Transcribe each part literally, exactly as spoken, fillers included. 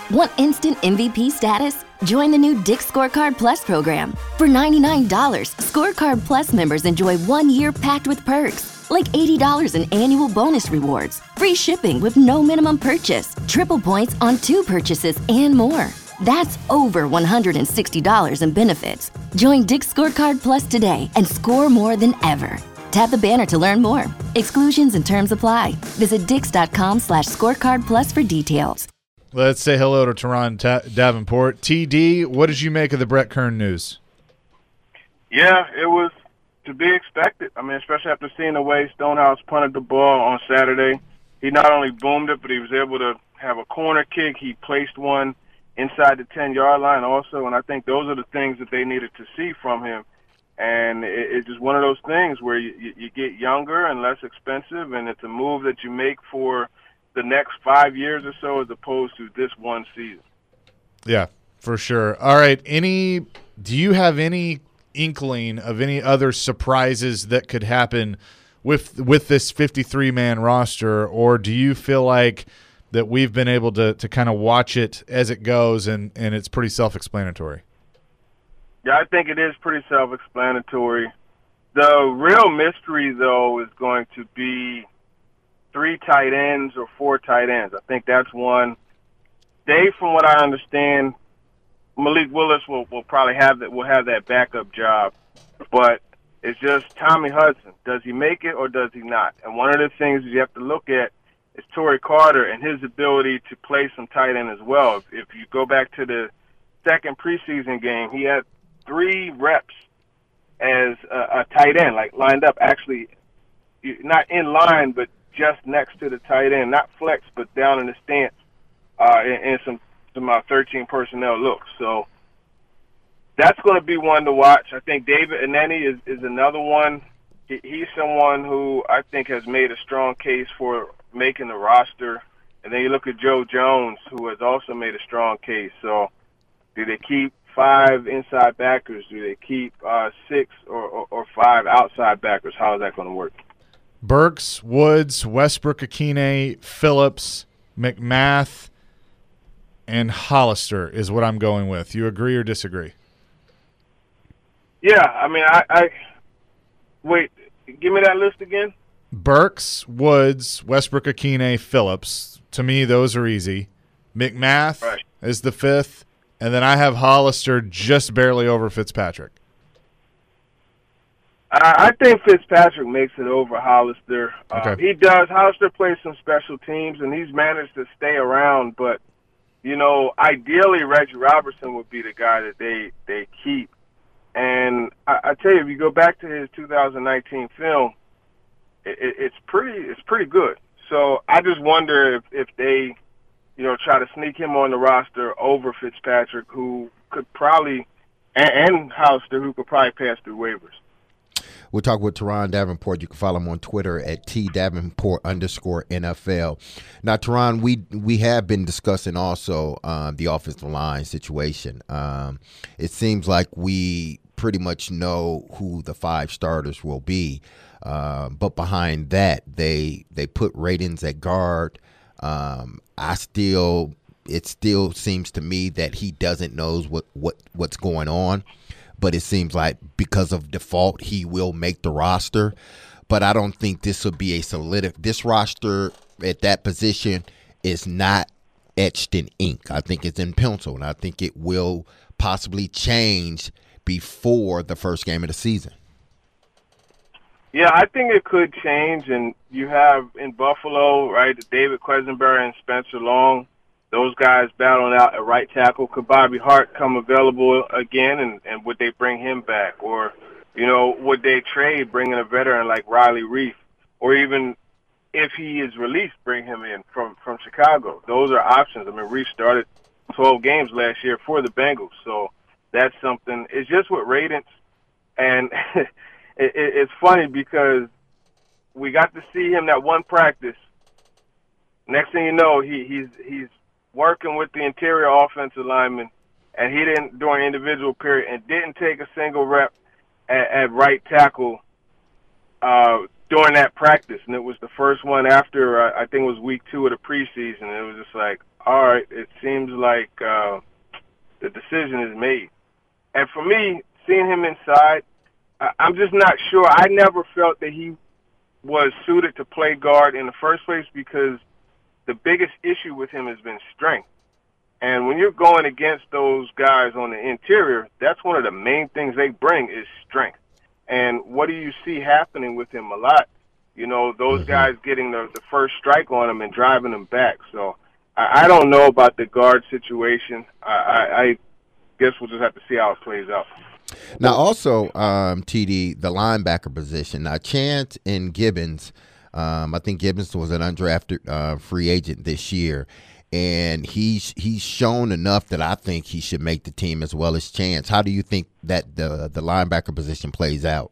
Want instant M V P status? Join the new Dick's Scorecard Plus program. For ninety-nine dollars, Scorecard Plus members enjoy one year packed with perks, like eighty dollars in annual bonus rewards, free shipping with no minimum purchase, triple points on two purchases, and more. That's over one hundred sixty dollars in benefits. Join Dick's Scorecard Plus today and score more than ever. Tap the banner to learn more. Exclusions and terms apply. Visit dix.com slash scorecard plus for details. Let's say hello to Teron Ta- Davenport. T D, what did you make of the Brett Kern news? Yeah, it was to be expected. I mean, especially after seeing the way Stonehouse punted the ball on Saturday. He not only boomed it, but he was able to have a corner kick. He placed one inside the ten-yard line also, and I think those are the things that they needed to see from him. And it, it's just one of those things where you, you, you get younger and less expensive, and it's a move that you make for the next five years or so as opposed to this one season. Yeah, for sure. All right, any do you have any inkling of any other surprises that could happen with with this fifty-three man roster, or do you feel like that we've been able to to kind of watch it as it goes and, and it's pretty self-explanatory? Yeah, I think it is pretty self-explanatory. The real mystery, though, is going to be three tight ends or four tight ends. I think that's one. Dave, from what I understand, Malik Willis will, will probably have that will have that backup job. But it's just Tommy Hudson. Does he make it or does he not? And one of the things you have to look at is Torrey Carter and his ability to play some tight end as well. If, if you go back to the second preseason game, he had three reps as a, a tight end, like lined up, actually not in line, but just next to the tight end, not flex, but down in the stance uh, in, in some some uh, thirteen personnel looks. So that's going to be one to watch. I think David Aneni is, is another one. He, he's someone who I think has made a strong case for making the roster. And then you look at Joe Jones, who has also made a strong case. So do they keep five inside backers? Do they keep uh, six or, or, or five outside backers? How is that going to work? Burks, Woods, Westbrook-Akine, Phillips, McMath, and Hollister is what I'm going with. You agree or disagree? Yeah, I mean, I, I wait. Give me that list again. Burks, Woods, Westbrook-Akine, Phillips. To me, those are easy. McMath right. is the fifth, and then I have Hollister just barely over Fitzpatrick. I think Fitzpatrick makes it over Hollister. Okay. Uh, he does. Hollister plays some special teams, and he's managed to stay around. But, you know, ideally Reggie Robertson would be the guy that they, they keep. And I, I tell you, if you go back to his two thousand nineteen film, it, it, it's pretty it's pretty good. So I just wonder if, if they, you know, try to sneak him on the roster over Fitzpatrick, who could probably, and, and Hollister, who could probably pass through waivers. We'll talk with Teron Davenport. You can follow him on Twitter at T Davenport underscore N F L. Now, Teron, we we have been discussing also um, the offensive line situation. Um, it seems like we pretty much know who the five starters will be. Uh, but behind that, they they put Radins at guard. Um, I still, it still seems to me that he doesn't knows what, what what's going on. But it seems like because of default, he will make the roster. But I don't think this will be a solid. This roster at that position is not etched in ink. I think it's in pencil, and I think it will possibly change before the first game of the season. Yeah, I think it could change. And you have in Buffalo, right, David Quesenberry and Spencer Long. Those guys battling out at right tackle. Could Bobby Hart come available again, and, and would they bring him back? Or, you know, would they trade, bringing a veteran like Riley Reef? Or even if he is released, bring him in from, from Chicago. Those are options. I mean, Reef started twelve games last year for the Bengals, so that's something. It's just with Radins, and it, it, it's funny because we got to see him that one practice. Next thing you know, he, he's he's working with the interior offensive lineman, and he didn't during individual period and didn't take a single rep at, at right tackle uh, during that practice. And it was the first one after uh, I think it was week two of the preseason. And it was just like, all right, it seems like uh, the decision is made. And for me, seeing him inside, I- I'm just not sure. I never felt that he was suited to play guard in the first place because the biggest issue with him has been strength. And when you're going against those guys on the interior, that's one of the main things they bring is strength. And what do you see happening with him a lot? You know, those mm-hmm. guys getting the, the first strike on him and driving him back. So I, I don't know about the guard situation. I, I, I guess we'll just have to see how it plays out. Now, also, um, T D, the linebacker position. Now, Chance and Gibbons, um, I think Gibbons was an undrafted uh, free agent this year. And he's he's shown enough that I think he should make the team as well as Chance. How do you think that the the linebacker position plays out?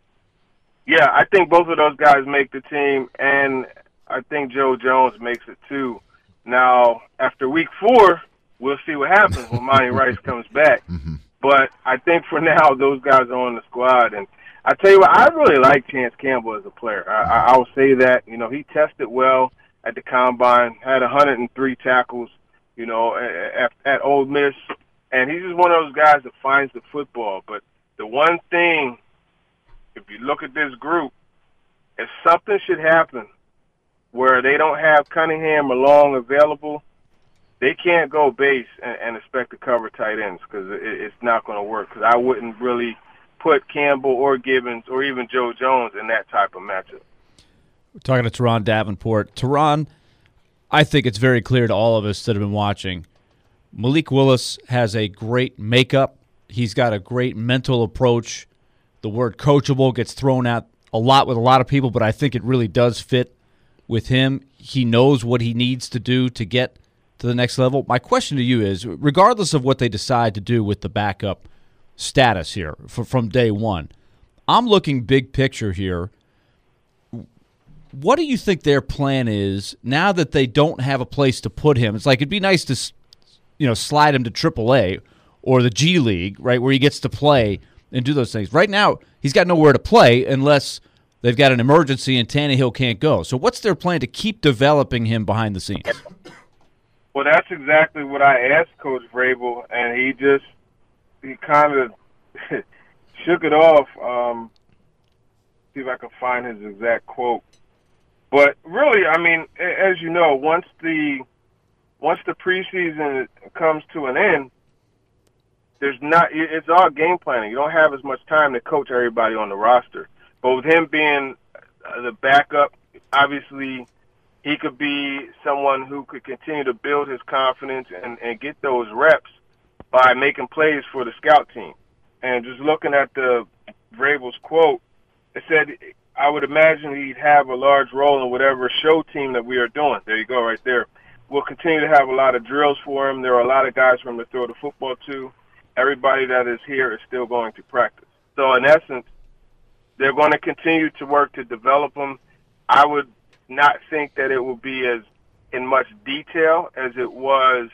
Yeah, I think both of those guys make the team, and I think Joe Jones makes it too. Now, after week four, we'll see what happens when Monty Rice comes back. Mm-hmm. But I think for now, those guys are on the squad. And I tell you what, I really like Chance Campbell as a player. I, I, I'll say that. You know, he tested well at the combine, had one hundred three tackles, you know, at, at Ole Miss. And he's just one of those guys that finds the football. But the one thing, if you look at this group, if something should happen where they don't have Cunningham or Long available, they can't go base and, and expect to cover tight ends because it, it's not going to work. Because I wouldn't really put Campbell or Gibbons or even Joe Jones in that type of matchup. We're talking to Teron Davenport. Teron, I think it's very clear to all of us that have been watching, Malik Willis has a great makeup. He's got a great mental approach. The word coachable gets thrown out a lot with a lot of people, but I think it really does fit with him. He knows what he needs to do to get to the next level. My question to you is, regardless of what they decide to do with the backup status here for, from day one, I'm looking big picture here. What do you think their plan is now that they don't have a place to put him? It's like it'd be nice to, you know, slide him to triple A or the G League, right, where he gets to play and do those things. Right now, he's got nowhere to play unless they've got an emergency and Tannehill can't go. So what's their plan to keep developing him behind the scenes? Well, that's exactly what I asked Coach Vrabel, and he just he kind of shook it off. Um, see if I can find his exact quote. But really, I mean, as you know, once the once the preseason comes to an end, there's not it's all game planning. You don't have as much time to coach everybody on the roster. But with him being the backup, obviously he could be someone who could continue to build his confidence and, and get those reps by making plays for the scout team. And just looking at the Vrabel's quote, it said, I would imagine he'd have a large role in whatever show team that we are doing. There you go, right there. We'll continue to have a lot of drills for him. There are a lot of guys for him to throw the football to. Everybody that is here is still going to practice. So, in essence, they're going to continue to work to develop him. I would not think that it will be as in much detail as it was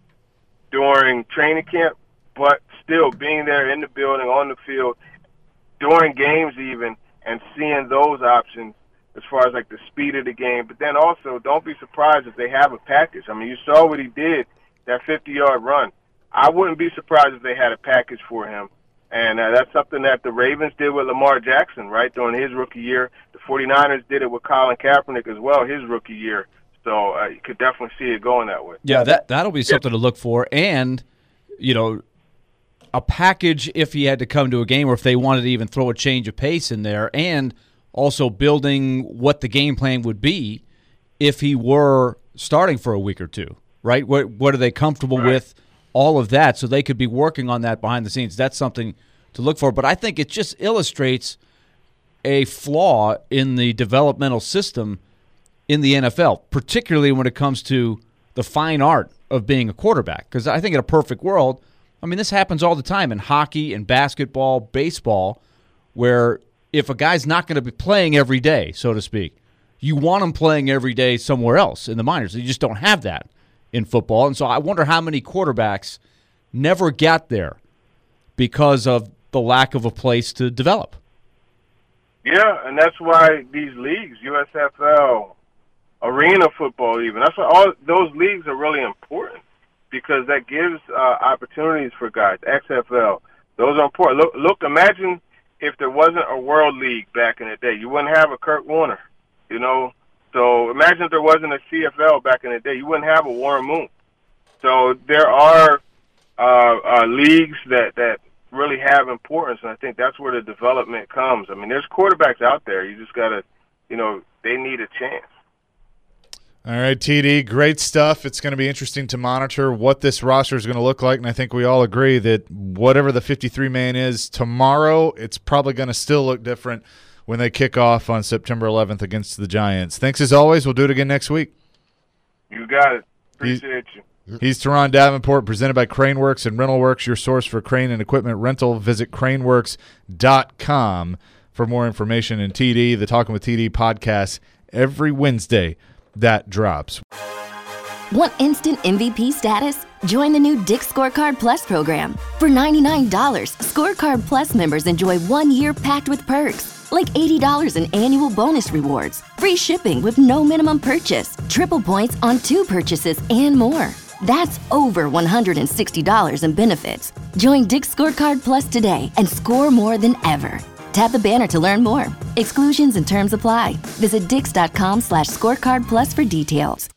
during training camp, but still being there in the building, on the field, during games even, and seeing those options as far as like the speed of the game. But then also, don't be surprised if they have a package. I mean, you saw what he did, that fifty-yard run. I wouldn't be surprised if they had a package for him. And uh, that's something that the Ravens did with Lamar Jackson, right, during his rookie year. The 49ers did it with Colin Kaepernick as well, his rookie year. So uh, you could definitely see it going that way. Yeah, that, that'll be something to look for. And, you know, a package if he had to come to a game or if they wanted to even throw a change of pace in there, and also building what the game plan would be if he were starting for a week or two, right? What, what are they comfortable right. with? All of that, so they could be working on that behind the scenes. That's something to look for. But I think it just illustrates a flaw in the developmental system in the N F L, particularly when it comes to the fine art of being a quarterback. Because I think in a perfect world, I mean, this happens all the time in hockey and basketball, baseball, where if a guy's not going to be playing every day, so to speak, you want him playing every day somewhere else in the minors. You just don't have that in football. And so I wonder how many quarterbacks never got there because of the lack of a place to develop. Yeah, and that's why these leagues, U S F L, arena football even. That's why all those leagues are really important because that gives uh, opportunities for guys. X F L, those are important. Look, look, imagine if there wasn't a World League back in the day. You wouldn't have a Kurt Warner, you know. So imagine if there wasn't a C F L back in the day. You wouldn't have a Warren Moon. So there are uh, uh, leagues that, that really have importance, and I think that's where the development comes. I mean, there's quarterbacks out there. You just got to, you know, they need a chance. All right, T D, great stuff. It's going to be interesting to monitor what this roster is going to look like, and I think we all agree that whatever the fifty-three man is tomorrow, it's probably going to still look different when they kick off on September eleventh against the Giants. Thanks as always. We'll do it again next week. You got it. Appreciate you. He's Teron Davenport, presented by Craneworks and RentalWorks, your source for crane and equipment rental. Visit craneworks dot com for more information. And T D, the Talking with T D podcast, every Wednesday that drops. Want instant M V P status? Join the new Dick's Scorecard Plus program. For ninety-nine dollars, Scorecard Plus members enjoy one year packed with perks, like eighty dollars in annual bonus rewards, free shipping with no minimum purchase, triple points on two purchases, and more. That's over one hundred sixty dollars in benefits. Join Dick's Scorecard Plus today and score more than ever. Tap the banner to learn more. Exclusions and terms apply. Visit dix dot com slash scorecard plus for details.